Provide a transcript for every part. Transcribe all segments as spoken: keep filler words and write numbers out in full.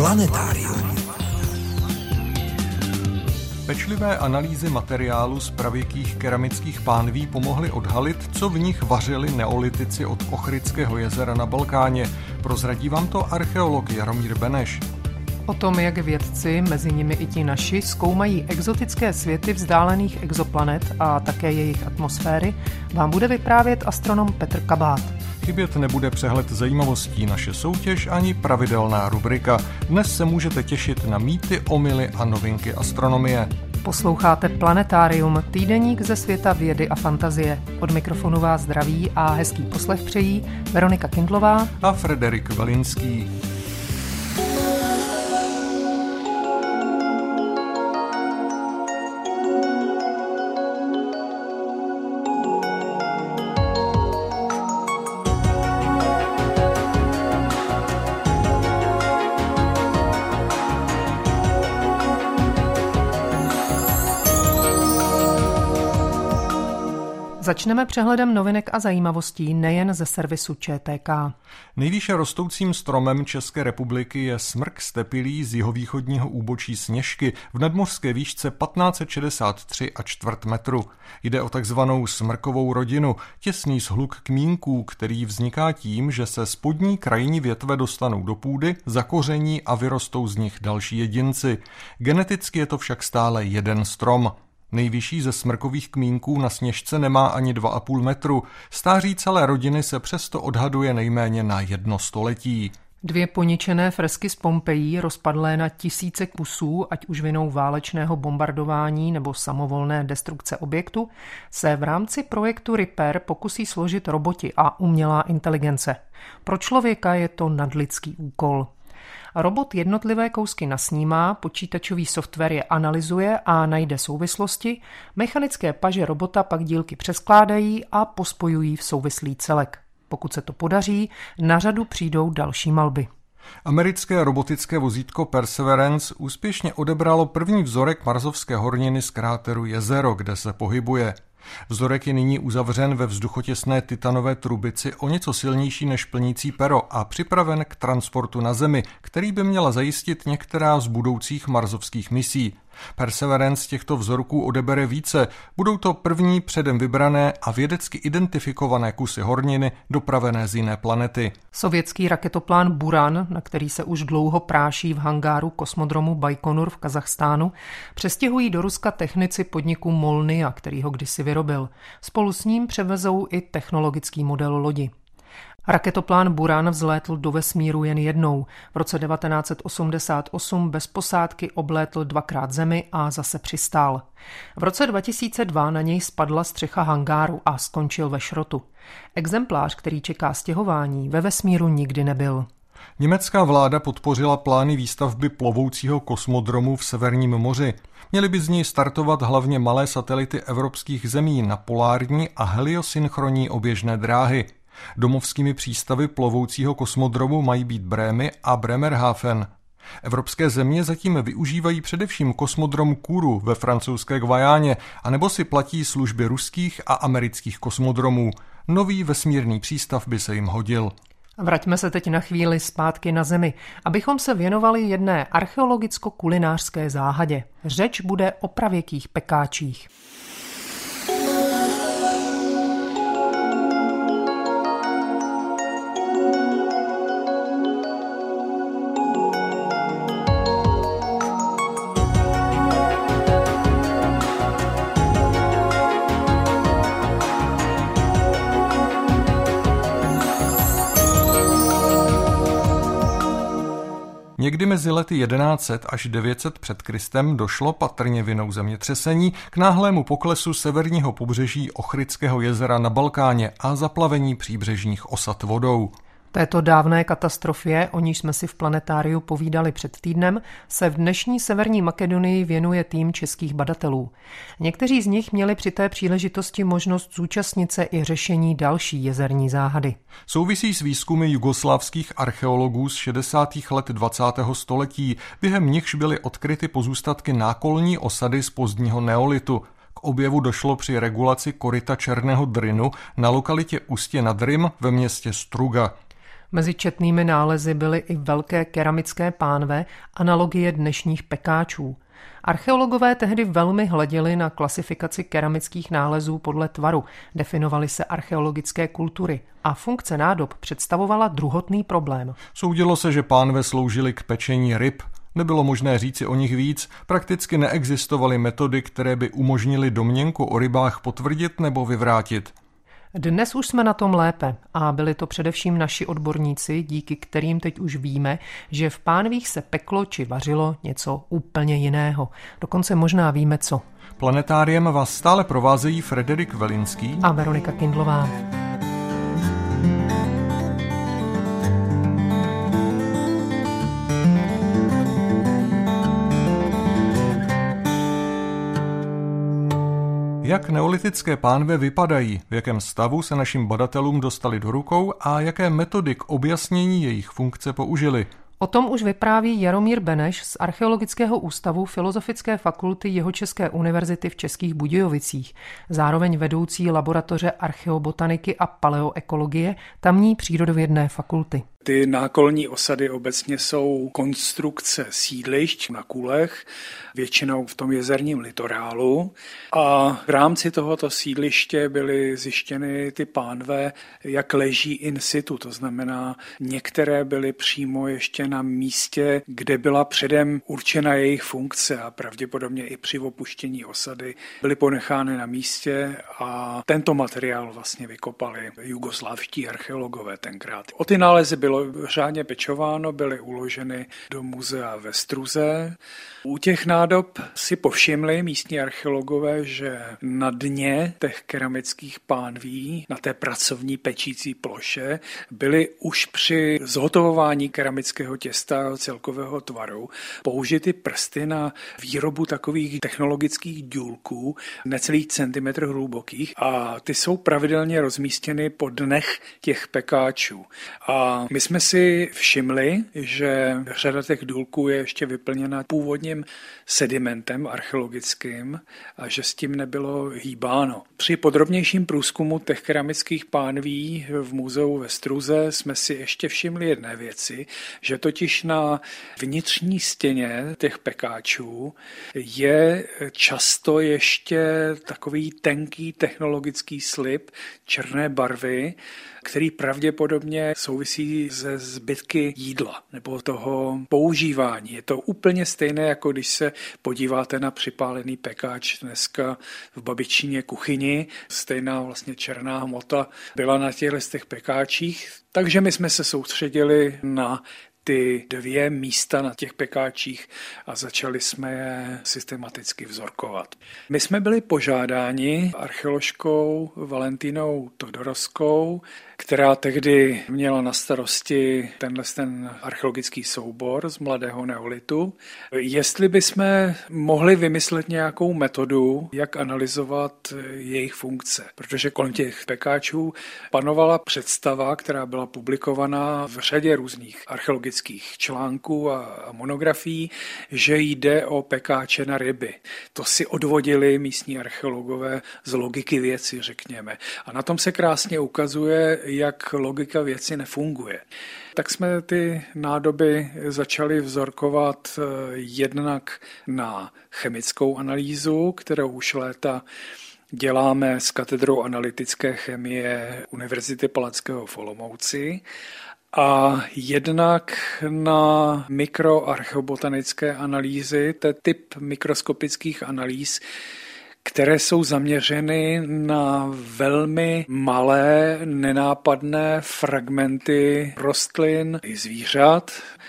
Planetárium. Pečlivé analýzy materiálu z pravěkých keramických pánví pomohly odhalit, co v nich vařili neolitici od Ochridského jezera na Balkáně. Prozradí vám to archeolog Jaromír Beneš. O tom, jak vědci, mezi nimi i ti naši, zkoumají exotické světy vzdálených exoplanet a také jejich atmosféry, vám bude vyprávět astronom Petr Kabát. Chybět nebude přehled zajímavostí, naše soutěž ani pravidelná rubrika. Dnes se můžete těšit na mýty, omyly a novinky astronomie. Posloucháte Planetárium, týdeník ze světa vědy a fantazie. Od mikrofonu vás zdraví a hezký poslech přejí Veronika Kindlová a Frederik Velinský. Začneme přehledem novinek a zajímavostí nejen ze servisu Č T K. Nejvýše rostoucím stromem České republiky je smrk stepilý z jihovýchodního úbočí Sněžky v nadmořské výšce patnáct set šedesát tři a čtvrt metru. Jde o takzvanou smrkovou rodinu, těsný shluk kmínků, který vzniká tím, že se spodní krajní větve dostanou do půdy, zakoření a vyrostou z nich další jedinci. Geneticky je to však stále jeden strom. Nejvyšší ze smrkových kmínků na Sněžce nemá ani dva a půl metru. Stáří celé rodiny se přesto odhaduje nejméně na jedno století. Dvě poničené fresky z Pompejí, rozpadlé na tisíce kusů, ať už vinou válečného bombardování nebo samovolné destrukce objektu, se v rámci projektu Repair pokusí složit roboti a umělá inteligence. Pro člověka je to nadlidský úkol. Robot jednotlivé kousky nasnímá, počítačový software je analyzuje a najde souvislosti, mechanické paže robota pak dílky přeskládají a pospojují v souvislý celek. Pokud se to podaří, na řadu přijdou další malby. Americké robotické vozítko Perseverance úspěšně odebralo první vzorek marsovské horniny z kráteru Jezero, kde se pohybuje. Vzorek je nyní uzavřen ve vzduchotěsné titanové trubici o něco silnější než plnící pero a připraven k transportu na Zemi, který by měla zajistit některá z budoucích marsovských misí. Perseverance těchto vzorků odebere více, budou to první předem vybrané a vědecky identifikované kusy horniny dopravené z jiné planety. Sovětský raketoplán Buran, na který se už dlouho práší v hangáru kosmodromu Bajkonur v Kazachstánu, přestěhují do Ruska technici podniku Molnia, který ho kdysi vyrobil. Spolu s ním převezou i technologický model lodi. Raketoplán Buran vzlétl do vesmíru jen jednou. V roce devatenáct set osmdesát osm bez posádky oblétl dvakrát Zemi a zase přistál. V roce dva tisíce dva na něj spadla střecha hangáru a skončil ve šrotu. Exemplář, který čeká stěhování, ve vesmíru nikdy nebyl. Německá vláda podpořila plány výstavby plovoucího kosmodromu v Severním moři. Měly by z něj startovat hlavně malé satelity evropských zemí na polární a heliosynchronní oběžné dráhy. Domovskými přístavy plovoucího kosmodromu mají být Brémy a Bremerhaven. Evropské země zatím využívají především kosmodrom Kourou ve francouzské Guyaně, anebo si platí služby ruských a amerických kosmodromů. Nový vesmírný přístav by se jim hodil. Vraťme se teď na chvíli zpátky na Zemi, abychom se věnovali jedné archeologicko-kulinářské záhadě. Řeč bude o pravěkých pekáčích. Někdy mezi lety jedenáct set až devět set před Kristem došlo patrně vinou zemětřesení k náhlému poklesu severního pobřeží Ochridského jezera na Balkáně a zaplavení příbřežních osad vodou. Této dávné katastrofě, o níž jsme si v Planetáriu povídali před týdnem, se v dnešní Severní Makedonii věnuje tým českých badatelů. Někteří z nich měli při té příležitosti možnost zúčastnit se i řešení další jezerní záhady. Souvisí s výzkumy jugoslávských archeologů z šedesátých let dvacátého století, během nichž byly odkryty pozůstatky nákolní osady z pozdního neolitu. K objevu došlo při regulaci koryta Černého Drynu na lokalitě Ustě nad Rym ve městě Struga. Mezi četnými nálezy byly i velké keramické pánve, analogie dnešních pekáčů. Archeologové tehdy velmi hleděli na klasifikaci keramických nálezů podle tvaru, definovaly se archeologické kultury a funkce nádob představovala druhotný problém. Soudilo se, že pánve sloužily k pečení ryb. Nebylo možné říci o nich víc, prakticky neexistovaly metody, které by umožnily domněnku o rybách potvrdit nebo vyvrátit. Dnes už jsme na tom lépe a byli to především naši odborníci, díky kterým teď už víme, že v pánvích se peklo či vařilo něco úplně jiného. Dokonce možná víme co. Planetáriem vás stále provázejí Frederik Velinský a Veronika Kindlová. Jak neolitické pánve vypadají, v jakém stavu se našim badatelům dostali do rukou a jaké metody k objasnění jejich funkce použili. O tom už vypráví Jaromír Beneš z Archeologického ústavu Filozofické fakulty Jihočeské univerzity v Českých Budějovicích, zároveň vedoucí laboratoře archeobotaniky a paleoekologie tamní přírodovědné fakulty. Ty nákolní osady obecně jsou konstrukce sídlišť na kulech, většinou v tom jezerním litorálu. A v rámci tohoto sídliště byly zjištěny ty pánve, jak leží in situ. To znamená, některé byly přímo ještě na místě, kde byla předem určena jejich funkce a pravděpodobně i při opuštění osady byly ponechány na místě a tento materiál vlastně vykopali jugoslávští archeologové tenkrát. O ty nálezy bylo řádně pečováno, byly uloženy do muzea ve Struze. U těch nádob si povšimli místní archeologové, že na dně těch keramických pánví, na té pracovní pečící ploše, byly už při zhotovování keramického těsta celkového tvaru použity prsty na výrobu takových technologických důlků necelých centimetr hlubokých a ty jsou pravidelně rozmístěny po dnech těch pekáčů. A my jsme si všimli, že řada těch důlků je ještě vyplněna původním sedimentem archeologickým a že s tím nebylo hýbáno. Při podrobnějším průzkumu těch keramických pánví v muzeu ve Struze jsme si ještě všimli jedné věci, že totiž na vnitřní stěně těch pekáčů je často ještě takový tenký technologický slib černé barvy, který pravděpodobně souvisí se zbytky jídla nebo toho používání. Je to úplně stejné, jako když se podíváte na připálený pekáč dneska v babičině kuchyni. Stejná vlastně černá hmota byla na těchto těch pekáčích. Takže my jsme se soustředili na ty dvě místa na těch pekáčích a začali jsme je systematicky vzorkovat. My jsme byli požádáni archeoložkou Valentínou Todorovskou, která tehdy měla na starosti tenhle ten archeologický soubor z mladého neolitu, jestli bychom mohli vymyslet nějakou metodu, jak analyzovat jejich funkce. Protože kolem těch pekáčů panovala představa, která byla publikovaná v řadě různých archeologických článků a monografií, že jde o pekáče na ryby. To si odvodili místní archeologové z logiky věci, řekněme. A na tom se krásně ukazuje, jak logika věci nefunguje. Tak jsme ty nádoby začali vzorkovat jednak na chemickou analýzu, kterou už léta děláme s katedrou analytické chemie Univerzity Palackého v Olomouci, a jednak na mikroarcheobotanické analýzy, to je typ mikroskopických analýz, které jsou zaměřeny na velmi malé, nenápadné fragmenty rostlin i zvířat.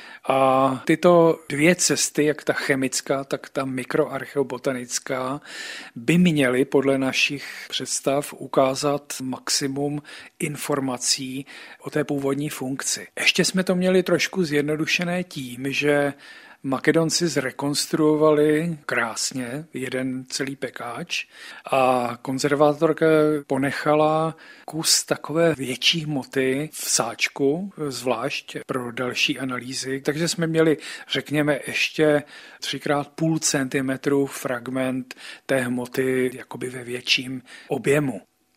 A tyto dvě cesty, jak ta chemická, tak ta mikroarcheobotanická, by měly podle našich představ ukázat maximum informací o té původní funkci. Ještě jsme to měli trošku zjednodušené tím, že Makedonci zrekonstruovali krásně jeden celý pekáč a konzervátorka ponechala kus takové větší hmoty v sáčku, zvlášť pro další analýzy. Takže jsme měli, řekněme, ještě třikrát půl centimetru fragment té hmoty jakoby ve větším objemu.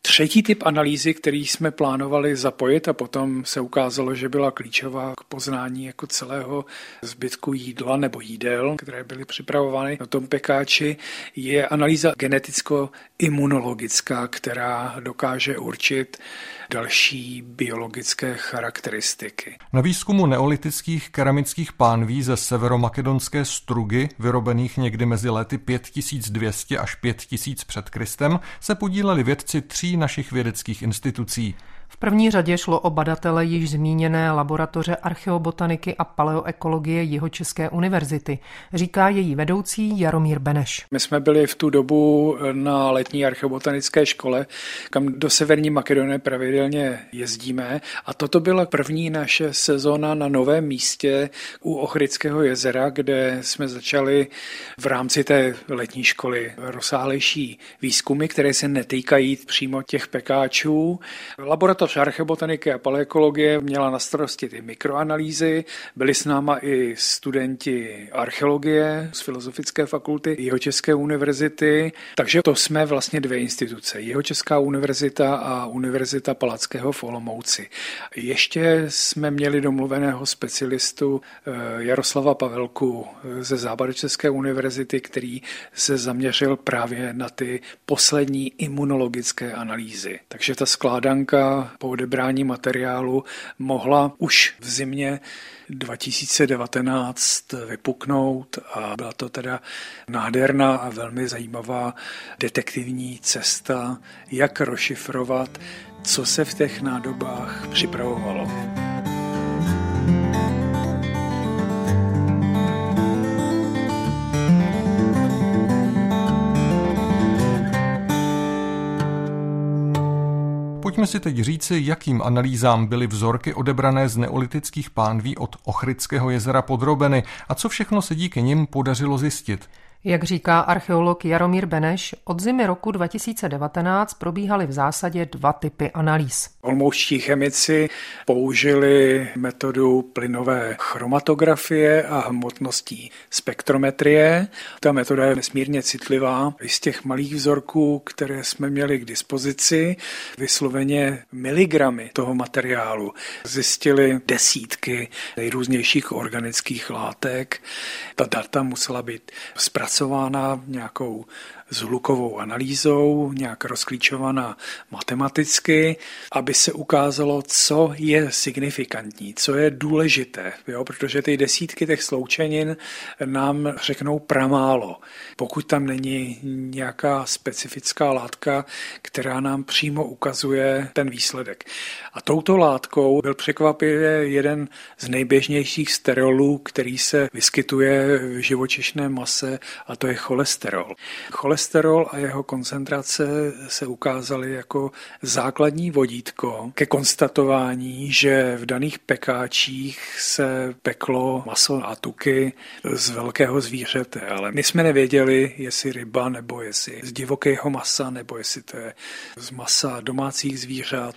Třetí typ analýzy, který jsme plánovali zapojit a potom se ukázalo, že byla klíčová k poznání jako celého zbytku jídla nebo jídel, které byly připravovány na tom pekáči, je analýza geneticko-imunologická, která dokáže určit další biologické charakteristiky. Na výzkumu neolitických keramických pánví ze severomakedonské Strugy, vyrobených někdy mezi lety pět tisíc dvě stě až pět tisíc před Kristem, se podíleli vědci tří našich vědeckých institucí. V první řadě šlo o badatele již zmíněné laboratoře archeobotaniky a paleoekologie Jihočeské univerzity, říká její vedoucí Jaromír Beneš. My jsme byli v tu dobu na letní archeobotanické škole, kam do Severní Makedonie pravidelně jezdíme, a toto byla první naše sezóna na novém místě u Ochridského jezera, kde jsme začali v rámci té letní školy rozsáhlejší výzkumy, které se netýkají přímo těch pekáčů. Laboratoř archeobotaniky a paleoekologie měla na starosti ty mikroanalýzy, byli s náma i studenti archeologie z Filozofické fakulty Jihočeské univerzity, takže to jsme vlastně dvě instituce, Jihočeská univerzita a Univerzita Palackého v Olomouci. Ještě jsme měli domluveného specialistu Jaroslava Pavelku ze Západočeské univerzity, který se zaměřil právě na ty poslední imunologické analýzy. Takže ta skládanka po odebrání materiálu mohla už v zimě dva tisíce devatenáct vypuknout a byla to teda nádherná a velmi zajímavá detektivní cesta, jak rozšifrovat, co se v těch nádobách připravovalo. Pojďme si teď říci, jakým analýzám byly vzorky odebrané z neolitických pánví od Ochridského jezera podrobeny a co všechno se díky nim podařilo zjistit. Jak říká archeolog Jaromír Beneš, od zimy roku dva tisíce devatenáct probíhaly v zásadě dva typy analýz. Olomoučtí chemici použili metodu plynové chromatografie a hmotnostní spektrometrie. Ta metoda je nesmírně citlivá. Z těch malých vzorků, které jsme měli k dispozici, vysloveně miligramy toho materiálu, zjistili desítky nejrůznějších organických látek. Ta data musela být zpracována nějakou zhlukovou analýzou, nějak rozklíčovaná matematicky, aby se ukázalo, co je signifikantní, co je důležité, jo? Protože ty desítky těch sloučenin nám řeknou pramálo, pokud tam není nějaká specifická látka, která nám přímo ukazuje ten výsledek. A touto látkou byl překvapivě jeden z nejběžnějších sterolů, který se vyskytuje v živočišné mase, a to je cholesterol. Cholesterol a jeho koncentrace se ukázaly jako základní vodítko ke konstatování, že v daných pekáčích se peklo maso a tuky z velkého zvířete, ale my jsme nevěděli, jestli ryba, nebo jestli z divokého masa, nebo jestli to je z masa domácích zvířat.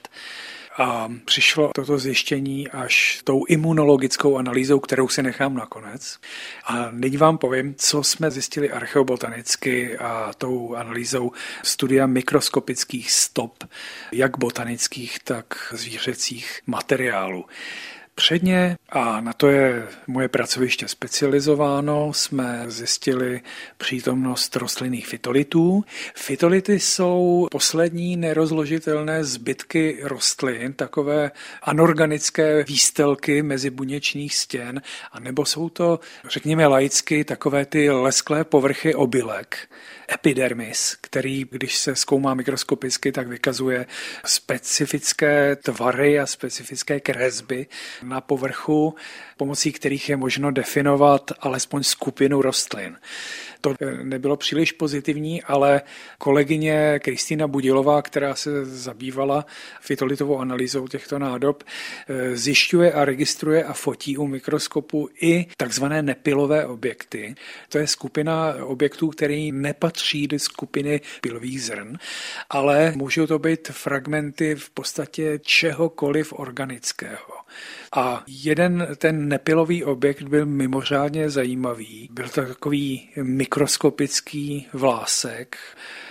A přišlo toto zjištění až tou imunologickou analýzou, kterou si nechám nakonec. A nyní vám povím, co jsme zjistili archeobotanicky a tou analýzou studia mikroskopických stop, jak botanických, tak zvířecích materiálů. Předně, a na to je moje pracoviště specializováno, jsme zjistili přítomnost rostlinných fytolitů. Fytolity jsou poslední nerozložitelné zbytky rostlin, takové anorganické výstelky mezi buněčných stěn, anebo jsou to, řekněme laicky, takové ty lesklé povrchy obilek, epidermis, který, když se zkoumá mikroskopicky, tak vykazuje specifické tvary a specifické kresby na povrchu, pomocí kterých je možno definovat alespoň skupinu rostlin. To nebylo příliš pozitivní, ale kolegyně Kristýna Budilová, která se zabývala fytolitovou analýzou těchto nádob, zjišťuje a registruje a fotí u mikroskopu i takzvané nepilové objekty. To je skupina objektů, které nepatří do skupiny pilových zrn, ale můžou to být fragmenty v podstatě čehokoliv organického. A jeden ten nepilový objekt byl mimořádně zajímavý. Byl to takový mikroskopický vlásek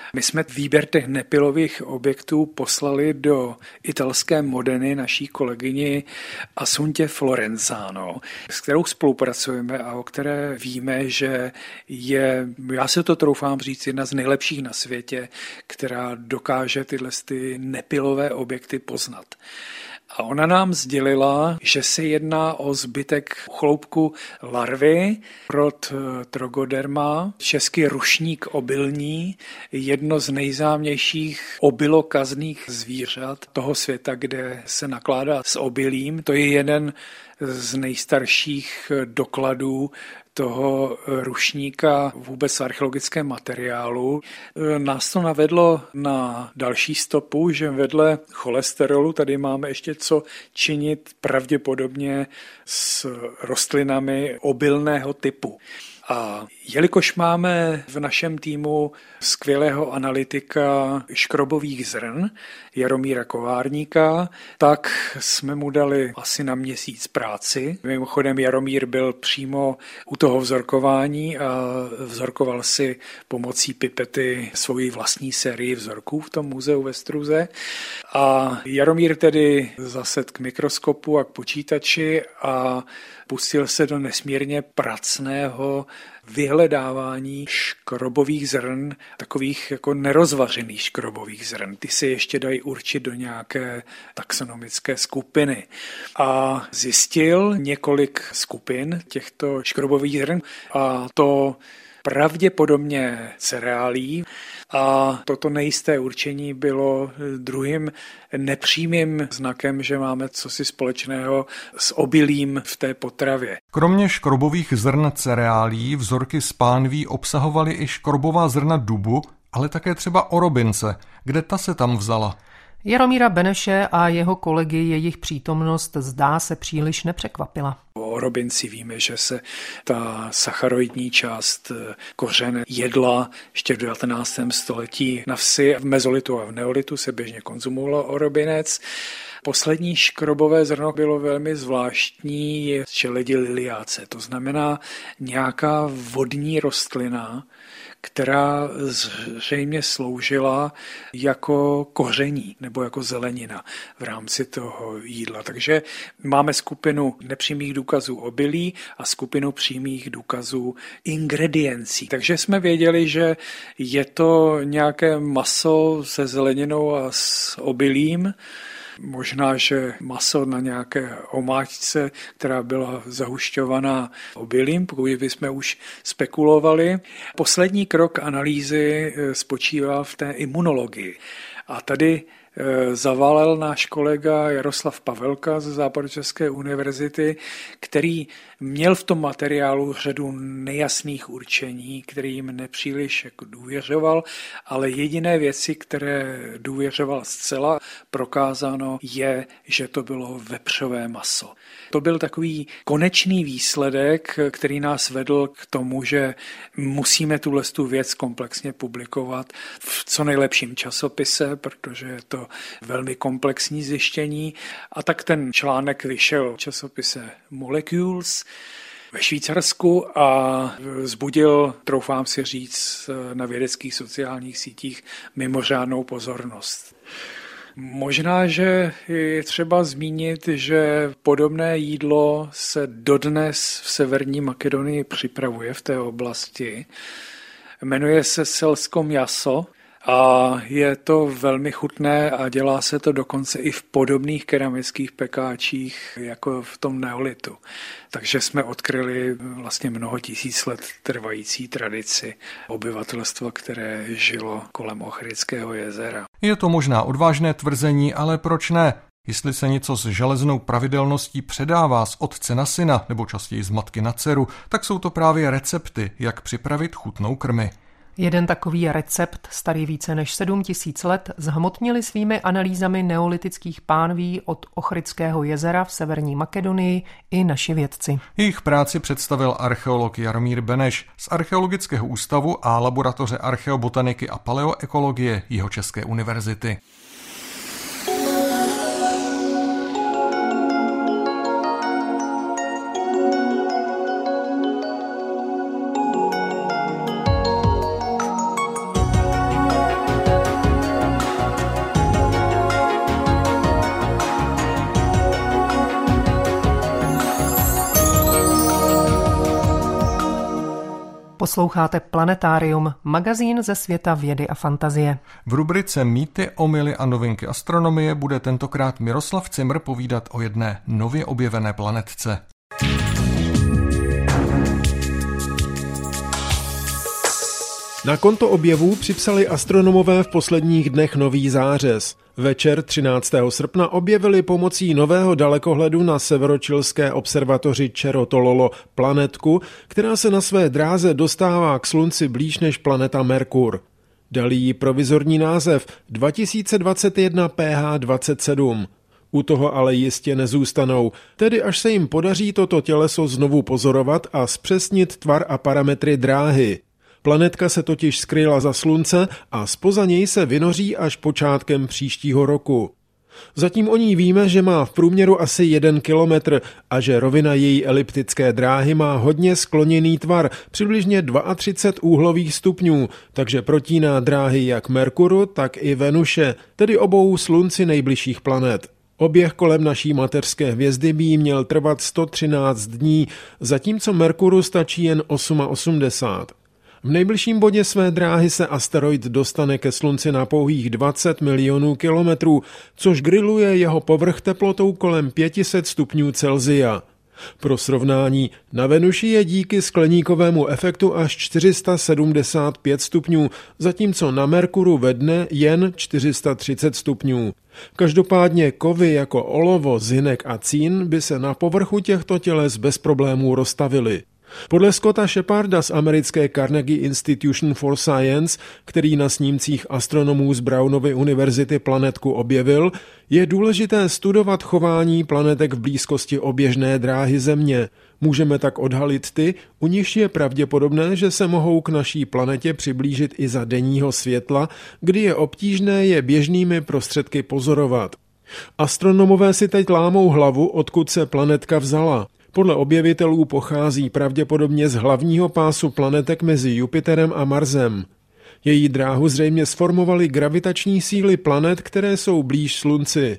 My jsme výběr těch nepilových objektů poslali do italské Modeny naší kolegyni Asuntě Florenzano, s kterou spolupracujeme a o které víme, že je, já se to troufám říct, jedna z nejlepších na světě, která dokáže tyhle ty nepilové objekty poznat. A ona nám sdělila, že se jedná o zbytek chloupku larvy rod Trogoderma, český rušník obilní, jedno z nejznámějších obilokazných zvířat toho světa, kde se nakládá s obilím. To je jeden z nejstarších dokladů toho rušníka vůbec v archeologickém materiálu. Nás to navedlo na další stopu, že vedle cholesterolu tady máme ještě co činit pravděpodobně s rostlinami obilného typu. A jelikož máme v našem týmu skvělého analytika škrobových zrn, Jaromíra Kovárníka, tak jsme mu dali asi na měsíc práci. Mimochodem Jaromír byl přímo u toho vzorkování a vzorkoval si pomocí pipety svoji vlastní sérii vzorků v tom muzeu ve Struze. A Jaromír tedy zasedl k mikroskopu a k počítači a pustil se do nesmírně pracného vyhledávání škrobových zrn, takových jako nerozvařených škrobových zrn. Ty se ještě dají určit do nějaké taxonomické skupiny. A zjistil několik skupin těchto škrobových zrn a to pravděpodobně cereálí. A toto nejisté určení bylo druhým nepřímým znakem, že máme cosi společného s obilím v té potravě. Kromě škrobových zrn cereálí vzorky z pánví obsahovaly i škrobová zrna dubu, ale také třeba orobince. Kde ta se tam vzala? Jaromíra Beneše a jeho kolegy jejich přítomnost zdá se příliš nepřekvapila. O orobinci víme, že se ta sacharoidní část kořene jedla ještě v devatenáctém století na vsi. V mezolitu a v neolitu se běžně konzumovalo orobinec. Poslední škrobové zrno bylo velmi zvláštní, je čeledi liliáce, to znamená nějaká vodní rostlina, která zřejmě sloužila jako koření nebo jako zelenina v rámci toho jídla. Takže máme skupinu nepřímých důkazů obilí a skupinu přímých důkazů ingrediencí. Takže jsme věděli, že je to nějaké maso se zeleninou a s obilím, možná, že maso na nějaké omáčce, která byla zahušťovaná obilím, pokud bychom už spekulovali. Poslední krok analýzy spočívá v té imunologii. A tady zaválel náš kolega Jaroslav Pavelka ze Západočeské univerzity, který měl v tom materiálu řadu nejasných určení, kterým nepříliš jako důvěřoval, ale jediné věci, které důvěřoval zcela prokázáno, je, že to bylo vepřové maso. To byl takový konečný výsledek, který nás vedl k tomu, že musíme tuhle tu věc komplexně publikovat v co nejlepším časopise, protože je to velmi komplexní zjištění. A tak ten článek vyšel v časopise Molecules ve Švýcarsku a vzbudil, troufám si říct, na vědeckých sociálních sítích mimořádnou pozornost. Možná, že je třeba zmínit, že podobné jídlo se dodnes v Severní Makedonii připravuje v té oblasti. Jmenuje se selsko mjaso a je to velmi chutné a dělá se to dokonce i v podobných keramických pekáčích jako v tom neolitu. Takže jsme odkryli vlastně mnoho tisíc let trvající tradici obyvatelstva, které žilo kolem Ochridského jezera. Je to možná odvážné tvrzení, ale proč ne? Jestli se něco s železnou pravidelností předává z otce na syna, nebo častěji z matky na dceru, tak jsou to právě recepty, jak připravit chutnou krmy. Jeden takový recept, starý více než sedm tisíc let, zhmotnili svými analýzami neolitických pánví od Ochridského jezera v Severní Makedonii i naši vědci. Jejich práci představil archeolog Jaromír Beneš z Archeologického ústavu a laboratoře archeobotaniky a paleoekologie Jihočeské univerzity. Posloucháte Planetárium, magazín ze světa vědy a fantazie. V rubrice Mýty, omyly a novinky astronomie bude tentokrát Miroslav Cimr povídat o jedné nově objevené planetce. Na konto objevů připsali astronomové v posledních dnech nový zářez. Večer třináctého srpna objevili pomocí nového dalekohledu na severočilské observatoři Čerotololo planetku, která se na své dráze dostává k Slunci blíž než planeta Merkur. Dali jí provizorní název dva tisíce dvacet jedna P H dvacet sedm. U toho ale jistě nezůstanou, tedy až se jim podaří toto těleso znovu pozorovat a zpřesnit tvar a parametry dráhy. Planetka se totiž skryla za Slunce a zpoza něj se vynoří až počátkem příštího roku. Zatím o ní víme, že má v průměru asi jeden kilometr a že rovina její eliptické dráhy má hodně skloněný tvar, přibližně třicet dva úhlových stupňů, takže protíná dráhy jak Merkuru, tak i Venuše, tedy obou Slunci nejbližších planet. Oběh kolem naší mateřské hvězdy by jí měl trvat sto třináct dní, zatímco Merkuru stačí jen osmdesát osm. V nejbližším bodě své dráhy se asteroid dostane ke Slunci na pouhých dvacet milionů kilometrů, což griluje jeho povrch teplotou kolem pět set stupňů Celsia. Pro srovnání, na Venuši je díky skleníkovému efektu až čtyři sta sedmdesát pět stupňů, zatímco na Merkuru ve dne jen čtyři sta třicet stupňů. Každopádně kovy jako olovo, zinek a cín by se na povrchu těchto těles bez problémů roztavily. Podle Scotta Sheparda z americké Carnegie Institution for Science, který na snímcích astronomů z Brownovy univerzity planetku objevil, je důležité studovat chování planetek v blízkosti oběžné dráhy Země. Můžeme tak odhalit ty, u nichž je pravděpodobné, že se mohou k naší planetě přiblížit i za denního světla, kdy je obtížné je běžnými prostředky pozorovat. Astronomové si teď lámou hlavu, odkud se planetka vzala. Podle objevitelů pochází pravděpodobně z hlavního pásu planetek mezi Jupiterem a Marsem. Její dráhu zřejmě sformovaly gravitační síly planet, které jsou blíž Slunci.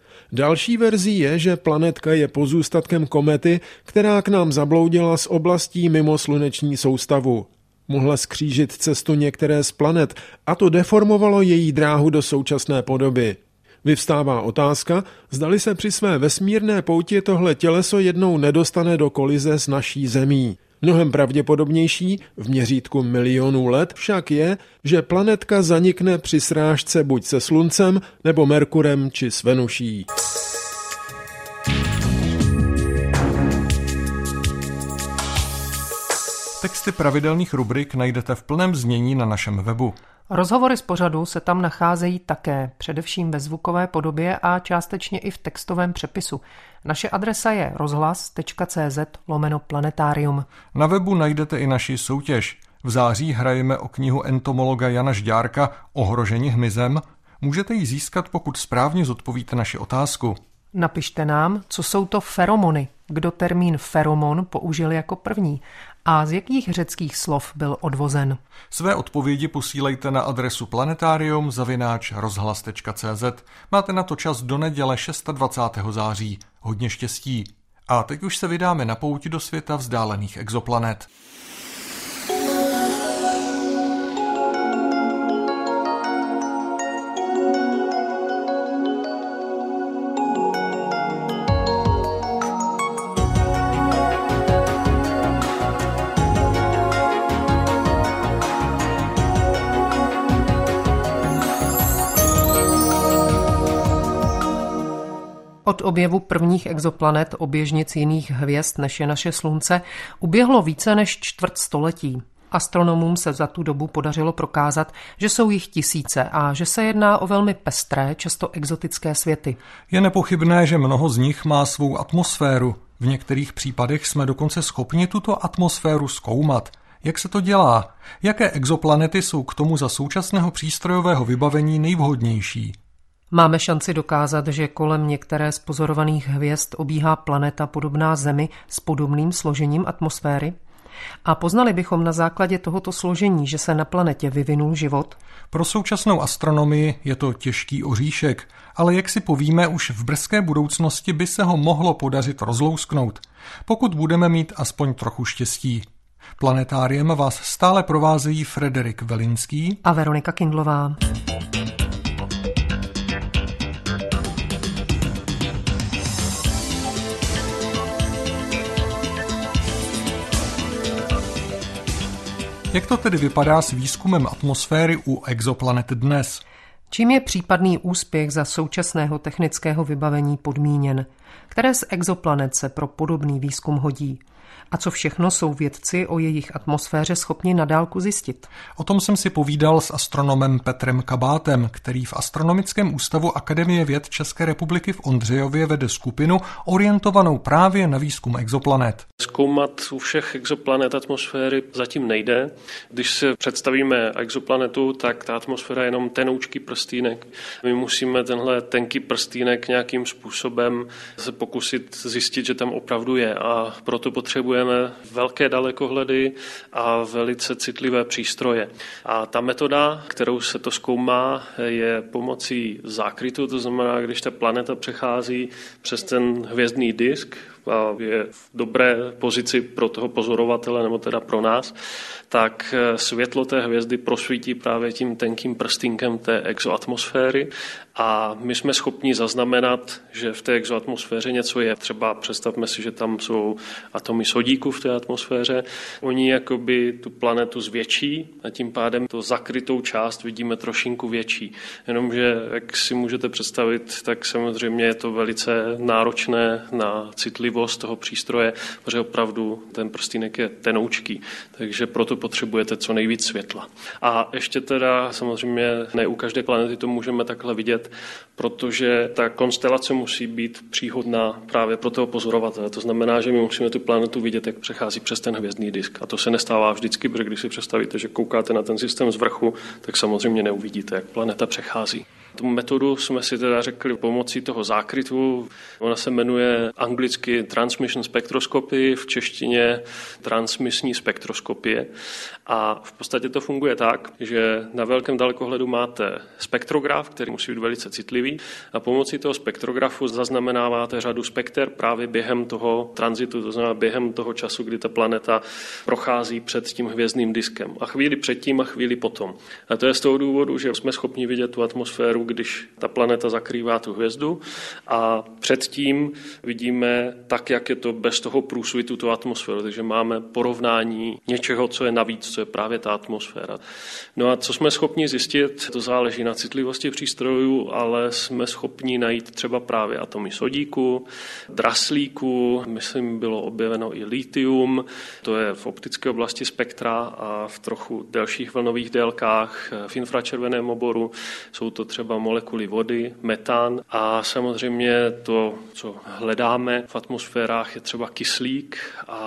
Další verzí je, že planetka je pozůstatkem komety, která k nám zabloudila z oblastí mimo sluneční soustavu. Mohla skřížit cestu některé z planet a to deformovalo její dráhu do současné podoby. Vyvstává otázka, zdali se při své vesmírné pouti tohle těleso jednou nedostane do kolize s naší Zemí. Mnohem pravděpodobnější, v měřítku milionů let, však je, že planetka zanikne při srážce buď se Sluncem, nebo Merkurem či s Venuší. Texty pravidelných rubrik najdete v plném znění na našem webu. Rozhovory z pořadu se tam nacházejí také, především ve zvukové podobě a částečně i v textovém přepisu. Naše adresa je rozhlas.cz lomeno planetárium. Na webu najdete i naši soutěž. V září hrajeme o knihu entomologa Jana Žďárka Ohroženi hmyzem. Můžete ji získat, pokud správně zodpovíte naši otázku. Napište nám, co jsou to feromony, kdo termín feromon použil jako první a z jakých řeckých slov byl odvozen. Své odpovědi posílejte na adresu planetarium zavináč rozhlas tečka cz. Máte na to čas do neděle dvacátého šestého září. Hodně štěstí. A teď už se vydáme na pouť do světa vzdálených exoplanet. Od objevu prvních exoplanet, oběžnic jiných hvězd než je naše Slunce, uběhlo více než čtvrt století. Astronomům se za tu dobu podařilo prokázat, že jsou jich tisíce a že se jedná o velmi pestré, často exotické světy. Je nepochybné, že mnoho z nich má svou atmosféru. V některých případech jsme dokonce schopni tuto atmosféru zkoumat. Jak se to dělá? Jaké exoplanety jsou k tomu za současného přístrojového vybavení nejvhodnější? Máme šanci dokázat, že kolem některé z pozorovaných hvězd obíhá planeta podobná Zemi s podobným složením atmosféry? A poznali bychom na základě tohoto složení, že se na planetě vyvinul život? Pro současnou astronomii je to těžký oříšek, ale jak si povíme, už v brzké budoucnosti by se ho mohlo podařit rozlousknout, pokud budeme mít aspoň trochu štěstí. Planetáriem vás stále provázejí Frederik Velinský a Veronika Kindlová. Jak to tedy vypadá s výzkumem atmosféry u exoplanet dnes? Čím je případný úspěch za současného technického vybavení podmíněn? Které z exoplanet se pro podobný výzkum hodí? A co všechno jsou vědci o jejich atmosféře schopni na dálku zjistit? O tom jsem si povídal s astronomem Petrem Kabátem, který v Astronomickém ústavu Akademie věd České republiky v Ondřejově vede skupinu orientovanou právě na výzkum exoplanet. Zkoumat u všech exoplanet atmosféry zatím nejde. Když si představíme exoplanetu, tak ta atmosféra je jenom tenoučký prstýnek. My musíme tenhle tenký prstýnek nějakým způsobem se pokusit zjistit, že tam opravdu je, a proto potřebujeme velké dalekohledy a velice citlivé přístroje. A ta metoda, kterou se to zkoumá, je pomocí zákrytu, to znamená, když ta planeta přechází přes ten hvězdný disk a je v dobré pozici pro toho pozorovatele, nebo teda pro nás, tak světlo té hvězdy prosvítí právě tím tenkým prstínkem té exoatmosféry a my jsme schopni zaznamenat, že v té exoatmosféře něco je. Třeba představme si, že tam jsou atomy sodíku v té atmosféře. Oni jakoby tu planetu zvětší a tím pádem to zakrytou část vidíme trošinku větší. Jenomže, jak si můžete představit, tak samozřejmě je to velice náročné na citlivost toho přístroje, protože opravdu ten prstínek je tenoučký, takže proto potřebujete co nejvíc světla. A ještě teda samozřejmě ne u každé planety to můžeme takhle vidět, protože ta konstelace musí být příhodná právě pro toho pozorovatele. To znamená, že my musíme tu planetu vidět, jak přechází přes ten hvězdný disk. A to se nestává vždycky, protože když si představíte, že koukáte na ten systém z vrchu, tak samozřejmě neuvidíte, jak planeta přechází. Tu metodu jsme si teda řekli pomocí toho zákrytu. Ona se jmenuje anglicky Transmission Spectroscopy, v češtině transmisní spektroskopie. A v podstatě to funguje tak, že na velkém dalekohledu máte spektrograf, který musí být velice citlivý, a pomocí toho spektrografu zaznamenáváte řadu spekter právě během toho tranzitu, to znamená během toho času, kdy ta planeta prochází před tím hvězdným diskem. A chvíli předtím a chvíli potom. A to je z toho důvodu, že jsme schopni vidět tu atmosféru, když ta planeta zakrývá tu hvězdu, a předtím vidíme tak, jak je to bez toho průsvitu tu atmosféru, takže máme porovnání něčeho, co je navíc, co je právě ta atmosféra. No a co jsme schopni zjistit, to záleží na citlivosti přístrojů, ale jsme schopni najít třeba právě atomy sodíku, draslíku, myslím, bylo objeveno i litium, to je v optické oblasti spektra a v trochu delších vlnových délkách, v infračerveném oboru jsou to třeba molekuly vody, metan, a samozřejmě to, co hledáme v atmosférách, je třeba kyslík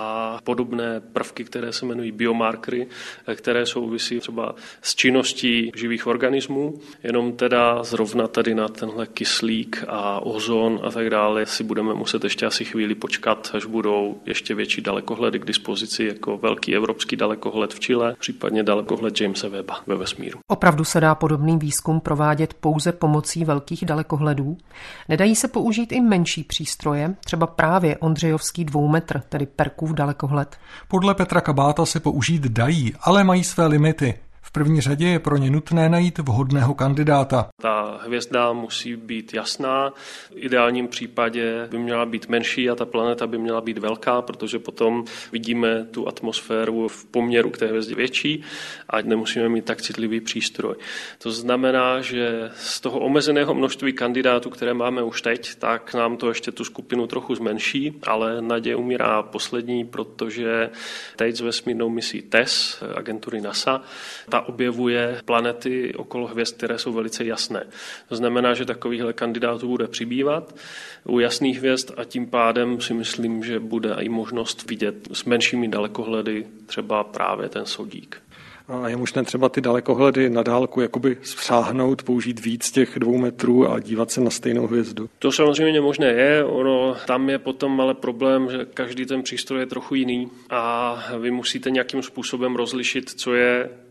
a podobné prvky, které se jmenují biomarkery, které souvisí třeba s činností živých organismů. Jenom teda zrovna tady na tenhle kyslík a ozon a tak dále si budeme muset ještě asi chvíli počkat, až budou ještě větší dalekohledy k dispozici, jako velký evropský dalekohled v Chile, případně dalekohled Jamese Webba ve vesmíru. Opravdu se dá podobný výzkum provádět pouze pomocí velkých dalekohledů? Nedají se použít i menší přístroje, třeba právě ondřejovský dvoumetr, tedy Perkův dalekohled? Podle Petra Kabáta se použít dají, ale mají své limity. V první řadě je pro ně nutné najít vhodného kandidáta. Ta hvězda musí být jasná, v ideálním případě by měla být menší a ta planeta by měla být velká, protože potom vidíme tu atmosféru v poměru k té hvězdě větší a nemusíme mít tak citlivý přístroj. To znamená, že z toho omezeného množství kandidátů, které máme už teď, tak nám to ještě tu skupinu trochu zmenší, ale naděje umírá poslední, protože teď s vesmírnou misí T E S, agentury NASA, ta objevuje planety okolo hvězd, které jsou velice jasné. To znamená, že takovýchhle kandidátů bude přibývat u jasných hvězd a tím pádem si myslím, že bude i možnost vidět s menšími dalekohledy třeba právě ten sodík. A je možné třeba ty dalekohledy na dálku jakoby spřáhnout, použít víc těch dvou metrů a dívat se na stejnou hvězdu? To samozřejmě možné je, ono tam je potom ale problém, že každý ten přístroj je trochu jiný a vy musíte nějakým způsobem rozlišit, co je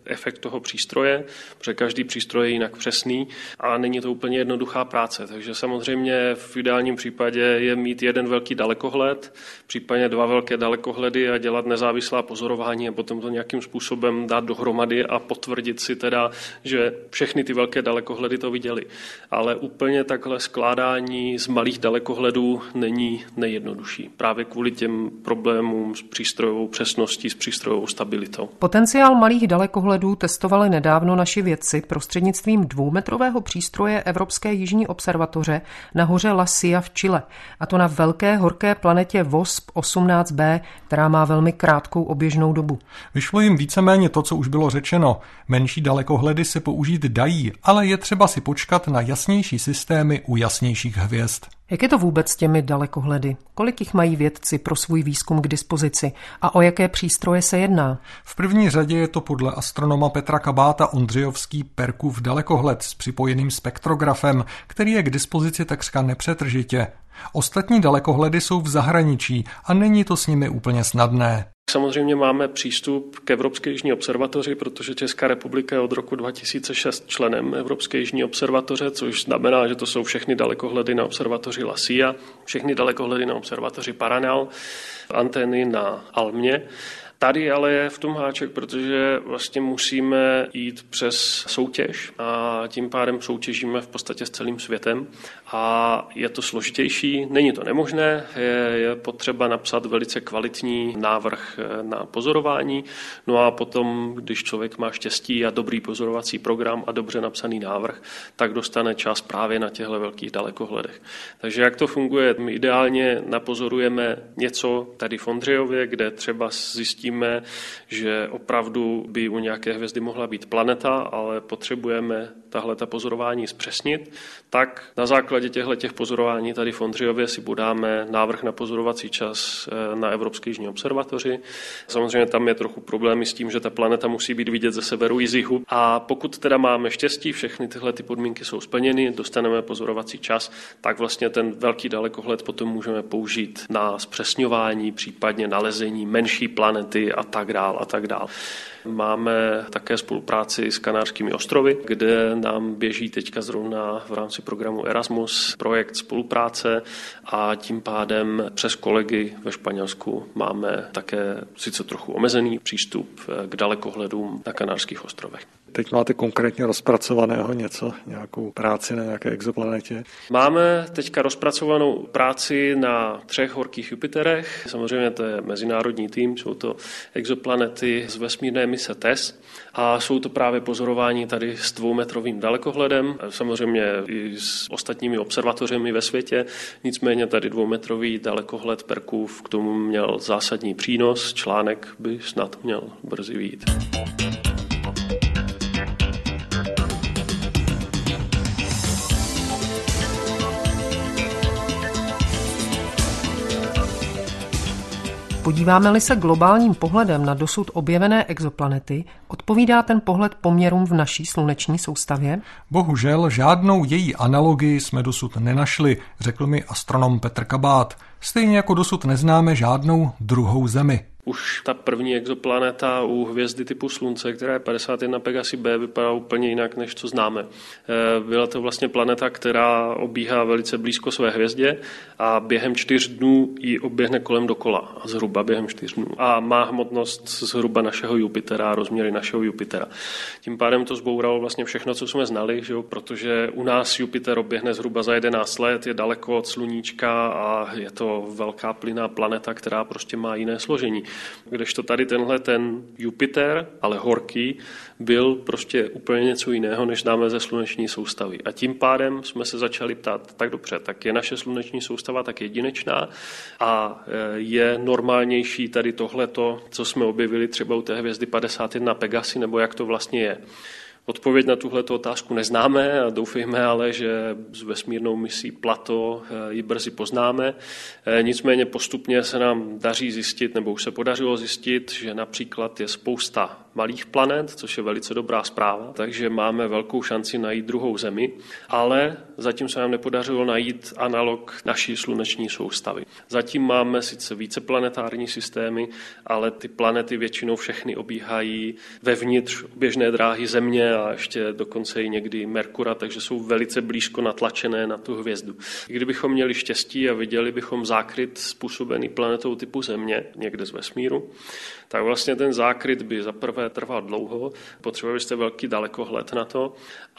efekt toho přístroje, protože každý přístroj je jinak přesný a není to úplně jednoduchá práce. Takže samozřejmě v ideálním případě je mít jeden velký dalekohled, případně dva velké dalekohledy a dělat nezávislá pozorování a potom to nějakým způsobem dát dohromady a potvrdit si teda, že všechny ty velké dalekohledy to viděli. Ale úplně takhle skládání z malých dalekohledů není nejjednodušší. Právě kvůli těm problémům s přístrojovou přesností, s přístrojovou stabilitou. Potenciál malých dalekohledů testovali nedávno naši vědci prostřednictvím dvoumetrového přístroje Evropské jižní observatoře na hoře La Silla v Chile, a to na velké horké planetě V O S P osmnáct b, která má velmi krátkou oběžnou dobu. Vyšlo jim víceméně to, co už bylo řečeno. Menší dalekohledy se použít dají, ale je třeba si počkat na jasnější systémy u jasnějších hvězd. Jak je to vůbec s těmi dalekohledy? Kolik jich mají vědci pro svůj výzkum k dispozici a o jaké přístroje se jedná? V první řadě je to podle astronoma Petra Kabáta ondřejovský Perkův dalekohled s připojeným spektrografem, který je k dispozici takřka nepřetržitě. Ostatní dalekohledy jsou v zahraničí a není to s nimi úplně snadné. Samozřejmě máme přístup k Evropské jižní observatoři, protože Česká republika je od roku dva tisíce šest členem Evropské jižní observatoře, což znamená, že to jsou všechny dalekohledy na observatoři La Silla, všechny dalekohledy na observatoři Paranal, antény na Almě. Tady ale je v tom háček, protože vlastně musíme jít přes soutěž a tím pádem soutěžíme v podstatě s celým světem a je to složitější, není to nemožné, je, je potřeba napsat velice kvalitní návrh na pozorování, no a potom, když člověk má štěstí a dobrý pozorovací program a dobře napsaný návrh, tak dostane čas právě na těchto velkých dalekohledech. Takže jak to funguje? My ideálně napozorujeme něco tady v Ondřejově, kde třeba zjistí že opravdu by u nějaké hvězdy mohla být planeta, ale potřebujeme tahle ta pozorování zpřesnit, tak na základě těchto pozorování tady v Ondřejově si podáme návrh na pozorovací čas na Evropské jižní observatoři. Samozřejmě tam je trochu problémy s tím, že ta planeta musí být vidět ze severu i z jihu. A pokud teda máme štěstí, všechny tyhle ty podmínky jsou splněny, dostaneme pozorovací čas, tak vlastně ten velký dalekohled potom můžeme použít na zpřesňování, případně nalezení menší planety a tak dál a tak dál. Máme také spolupráci s Kanárskými ostrovy, kde nám běží teďka zrovna v rámci programu Erasmus projekt spolupráce a tím pádem přes kolegy ve Španělsku máme také sice trochu omezený přístup k dalekohledům na Kanárských ostrovech. Teď máte konkrétně rozpracovaného něco, nějakou práci na nějaké exoplanetě? Máme teďka rozpracovanou práci na třech horkých Jupiterech. Samozřejmě to je mezinárodní tým, jsou to exoplanety z vesmírné mise T E S a jsou to právě pozorování tady s dvoumetrovým dalekohledem, samozřejmě i s ostatními observatořemi ve světě, nicméně tady dvoumetrový dalekohled Perkův k tomu měl zásadní přínos, článek by snad měl brzy vyjít. Podíváme-li se globálním pohledem na dosud objevené exoplanety, odpovídá ten pohled poměrům v naší sluneční soustavě? Bohužel žádnou její analogii jsme dosud nenašli, řekl mi astronom Petr Kabát. Stejně jako dosud neznáme žádnou druhou Zemi. Už ta první exoplaneta u hvězdy typu Slunce, která je padesát jedna Pegasi b, vypadá úplně jinak, než co známe. Byla to vlastně planeta, která obíhá velice blízko své hvězdě a během čtyř dnů ji oběhne kolem dokola, zhruba během čtyř dnů. A má hmotnost zhruba našeho Jupitera, rozměry našeho Jupitera. Tím pádem to zbouralo vlastně všechno, co jsme znali, že jo? Protože u nás Jupiter oběhne zhruba za jedenáct let, je daleko od Sluníčka a je to velká plynná planeta, která prostě má jiné složení. Kdežto tady tenhle ten Jupiter, ale horký, byl prostě úplně něco jiného, než známe ze sluneční soustavy. A tím pádem jsme se začali ptát, tak dobře, tak je naše sluneční soustava tak jedinečná a je normálnější tady tohleto, co jsme objevili třeba u té hvězdy padesát jedna Pegasi, nebo jak to vlastně je. Odpověď na tuhleto otázku neznáme a doufejme ale, že s vesmírnou misí Plato ji brzy poznáme. Nicméně postupně se nám daří zjistit, nebo už se podařilo zjistit, že například je spousta malých planet, což je velice dobrá zpráva, takže máme velkou šanci najít druhou Zemi, ale zatím se nám nepodařilo najít analog naší sluneční soustavy. Zatím máme sice víceplanetární systémy, ale ty planety většinou všechny obíhají vevnitř běžné dráhy Země a ještě dokonce i někdy Merkura, takže jsou velice blízko natlačené na tu hvězdu. Kdybychom měli štěstí a viděli bychom zákryt způsobený planetou typu Země někde z vesmíru, tak vlastně ten zákryt by zaprvé trval dlouho, potřebovali byste velký dalekohled na to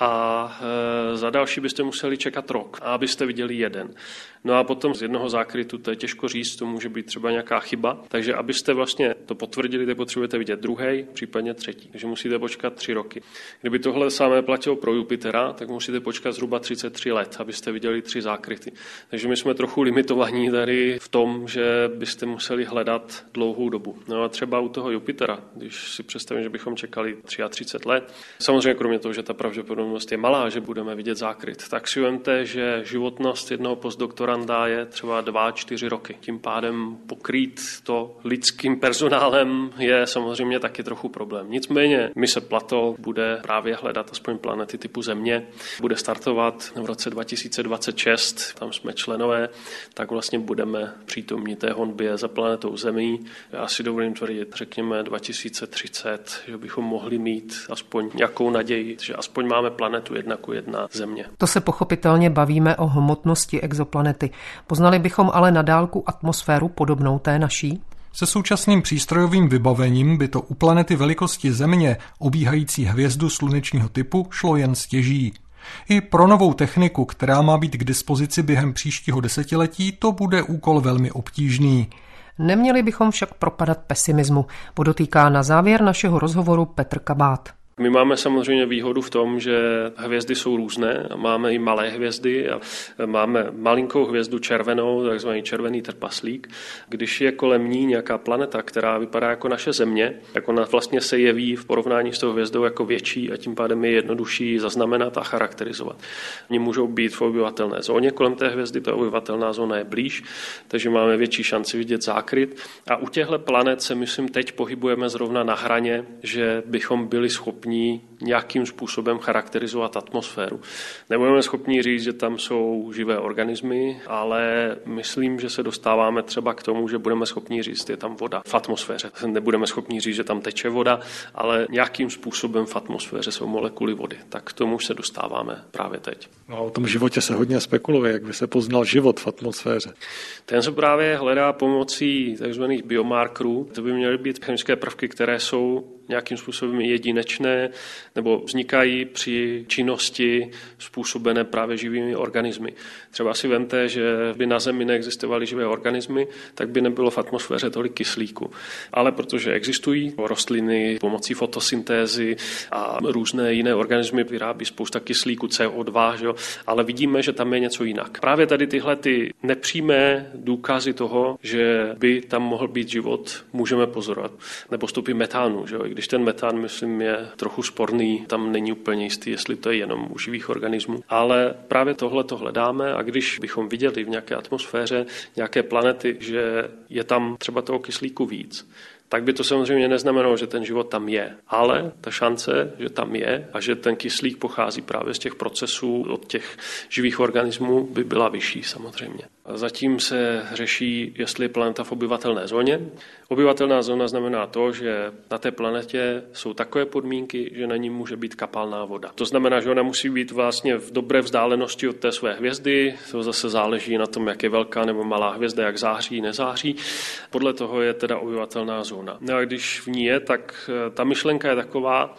a e, za další byste museli čekat rok, abyste viděli jeden. No a potom z jednoho zákrytu, to je těžko říct, to může být třeba nějaká chyba, takže abyste vlastně to potvrdili, tak potřebujete vidět druhý, případně třetí, takže musíte počkat tři roky. Kdyby tohle samé platilo pro Jupitera, tak musíte počkat zhruba třicet tři let, abyste viděli tři zákryty. Takže my jsme trochu limitovaní tady v tom, že byste museli hledat dlouhou dobu. No a třeba u toho Jupitera, když si představím, že bychom čekali třicet tři let, samozřejmě kromě toho, že ta pravděpodobnost je malá, že budeme vidět zákryt, tak si vemte, že životnost jednoho postdoktoranda je třeba dva, čtyři roky. Tím pádem pokrýt to lidským personálem je samozřejmě taky trochu problém. Nicméně mise Plato bude právě hledat aspoň planety typu Země, bude startovat v roce dva tisíce dvacet šest, tam jsme členové, tak vlastně budeme přítomní té honbě za planetou Zemí. Já si dovolím tvrdit, řekněme dva tisíce třicet, že bychom mohli mít aspoň nějakou naději, že aspoň máme planetu jedna ku jedna Země. To se pochopitelně bavíme o hmotnosti exoplanety. Poznali bychom ale na dálku atmosféru podobnou té naší? Se současným přístrojovým vybavením by to u planety velikosti Země, obíhající hvězdu slunečního typu, šlo jen stěží. I pro novou techniku, která má být k dispozici během příštího desetiletí, to bude úkol velmi obtížný. Neměli bychom však propadat pesimismu, podotýká na závěr našeho rozhovoru Petr Kabát. My máme samozřejmě výhodu v tom, že hvězdy jsou různé, máme i malé hvězdy a máme malinkou hvězdu červenou, takzvaný červený trpaslík. Když je kolem ní nějaká planeta, která vypadá jako naše Země, tak ona vlastně se jeví v porovnání s tou hvězdou jako větší a tím pádem je jednodušší zaznamenat a charakterizovat. Oni můžou být v obyvatelné zóně kolem té hvězdy, ta obyvatelná zóna je blíž, takže máme větší šanci vidět zákryt. A u těchto planet se, myslím, teď pohybujeme zrovna na hraně, že bychom byli schopni nějakým způsobem charakterizovat atmosféru. Nebudeme schopni říct, že tam jsou živé organismy, ale myslím, že se dostáváme třeba k tomu, že budeme schopni říct, že je tam voda v atmosféře. Nebudeme schopni říct, že tam teče voda, ale nějakým způsobem v atmosféře jsou molekuly vody. Tak k tomu už se dostáváme právě teď. No, o tom životě se hodně spekuluje, jak by se poznal život v atmosféře. Ten se právě hledá pomocí tzv. Biomarkerů. To by měly být chemické prvky, které jsou nějakým způsobem jedinečné nebo vznikají při činnosti způsobené právě živými organismy. Třeba si vemte, že by na Zemi neexistovaly živé organismy, tak by nebylo v atmosféře tolik kyslíku. Ale protože existují rostliny pomocí fotosyntézy a různé jiné organismy vyrábí spousta kyslíku C O dva, že? Ale vidíme, že tam je něco jinak. Právě tady tyhle ty nepřímé důkazy toho, že by tam mohl být život, můžeme pozorovat. Nebo stopy metánu, že? Když ten metán, myslím, je trochu sporný, tam není úplně jistý, jestli to je jenom u živých organismů. Ale právě tohle to hledáme a když bychom viděli v nějaké atmosféře nějaké planety, že je tam třeba toho kyslíku víc, tak by to samozřejmě neznamenalo, že ten život tam je. Ale ta šance, že tam je a že ten kyslík pochází právě z těch procesů od těch živých organismů, by byla vyšší samozřejmě. Zatím se řeší, jestli je planeta v obyvatelné zóně. Obyvatelná zóna znamená to, že na té planetě jsou takové podmínky, že na ní může být kapalná voda. To znamená, že ona musí být vlastně v dobré vzdálenosti od té své hvězdy. To zase záleží na tom, jak je velká nebo malá hvězda, jak září, nezáří. Podle toho je teda obyvatelná zóna. No a když v ní je, tak ta myšlenka je taková,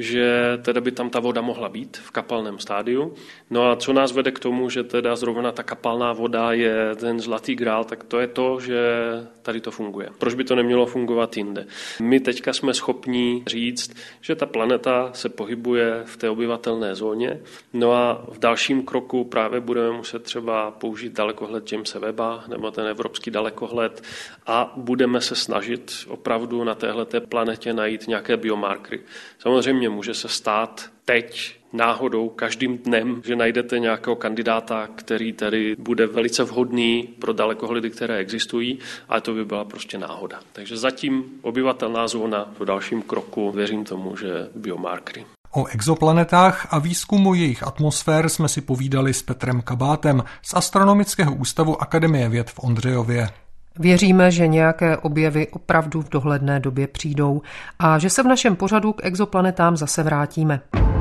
že teda by tam ta voda mohla být v kapalném stádiu. No a co nás vede k tomu, že teda zrovna ta kapalná voda je ten zlatý grál, tak to je to, že tady to funguje. Proč by to nemělo fungovat jinde? My teďka jsme schopni říct, že ta planeta se pohybuje v té obyvatelné zóně, no a v dalším kroku právě budeme muset třeba použít dalekohled Jamese Webba nebo ten evropský dalekohled a budeme se snažit opravdu na téhleté planetě najít nějaké biomarkery. Samozřejmě může se stát teď náhodou každým dnem, že najdete nějakého kandidáta, který tady bude velice vhodný pro dalekohledy, které existují, ale to by byla prostě náhoda. Takže zatím obyvatelná zóna v dalším kroku, věřím tomu, že biomarkery. O exoplanetách a výzkumu jejich atmosfér jsme si povídali s Petrem Kabátem z Astronomického ústavu Akademie věd v Ondřejově. Věříme, že nějaké objevy opravdu v dohledné době přijdou a že se v našem pořadu k exoplanetám zase vrátíme.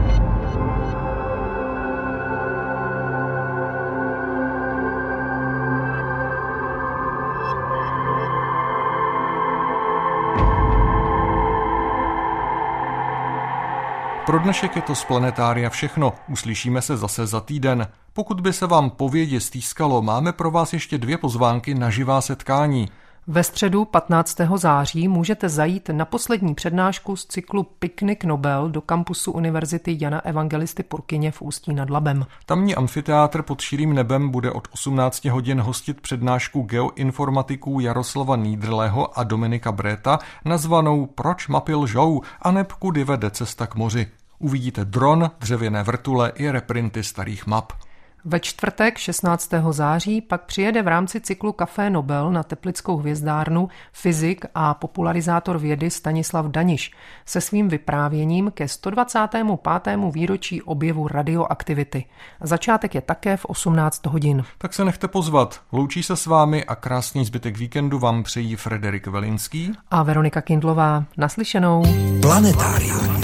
Pro dnešek je to z Planetária všechno. Uslyšíme se zase za týden. Pokud by se vám povědi stýskalo, máme pro vás ještě dvě pozvánky na živá setkání. Ve středu patnáctého září můžete zajít na poslední přednášku z cyklu Piknik Nobel do kampusu Univerzity Jana Evangelisty Purkyně v Ústí nad Labem. Tamní amfiteátr pod širým nebem bude od osmnácti hodin hostit přednášku geoinformatiků Jaroslava Nýdrlého a Dominika Bréta nazvanou Proč mapy lžou a neb kudy vede cesta k moři. Uvidíte dron, dřevěné vrtule i reprinty starých map. Ve čtvrtek šestnáctého září pak přijede v rámci cyklu Café Nobel na Teplickou hvězdárnu fyzik a popularizátor vědy Stanislav Daniš se svým vyprávěním ke sto dvacátému pátému výročí objevu radioaktivity. Začátek je také v osmnáct hodin. Tak se nechte pozvat. Loučí se s vámi a krásný zbytek víkendu vám přejí Frederik Velinský a Veronika Kindlová. Naslyšenou. Planetárium.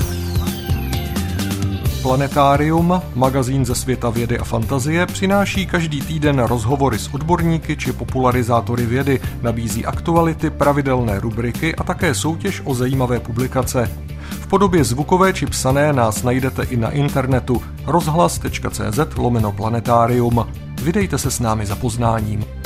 Planetárium, magazín ze světa vědy a fantazie, přináší každý týden rozhovory s odborníky či popularizátory vědy, nabízí aktuality, pravidelné rubriky a také soutěž o zajímavé publikace. V podobě zvukové či psané nás najdete i na internetu rozhlas tečka cé zet lomeno planetárium. Vydejte se s námi za poznáním.